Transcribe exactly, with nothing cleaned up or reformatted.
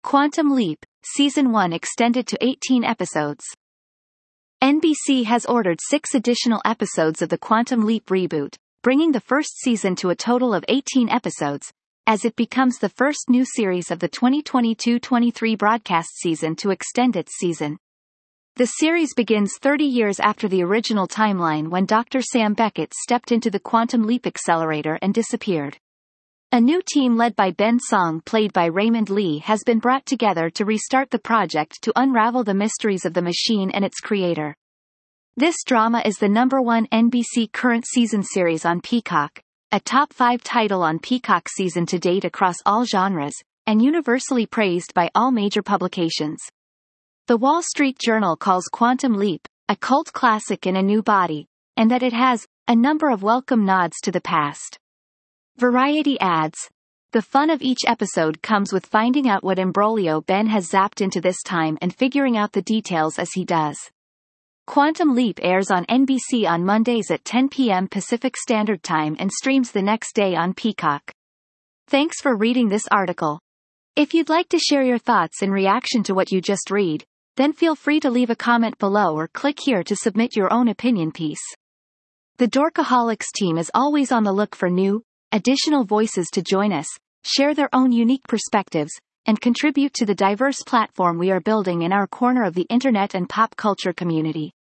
Quantum Leap, Season one extended to eighteen episodes. N B C has ordered six additional episodes of the Quantum Leap reboot, bringing the first season to a total of eighteen episodes, as it becomes the first new series of the twenty twenty-two twenty-three broadcast season to extend its season. The series begins thirty years after the original timeline when Doctor Sam Beckett stepped into the Quantum Leap accelerator and disappeared. A new team led by Ben Song, played by Raymond Lee, has been brought together to restart the project to unravel the mysteries of the machine and its creator. This drama is the number one N B C current season series on Peacock, a top five title on Peacock season to date across all genres, and universally praised by all major publications. The Wall Street Journal calls Quantum Leap a cult classic in a new body, and that it has a number of welcome nods to the past. Variety adds, "The fun of each episode comes with finding out what imbroglio Ben has zapped into this time and figuring out the details as he does." Quantum Leap airs on N B C on Mondays at ten p.m. Pacific Standard Time and streams the next day on Peacock. Thanks for reading this article. If you'd like to share your thoughts in reaction to what you just read, then feel free to leave a comment below or click here to submit your own opinion piece. The Dorkaholics team is always on the look for new, additional voices to join us, share their own unique perspectives, and contribute to the diverse platform we are building in our corner of the internet and pop culture community.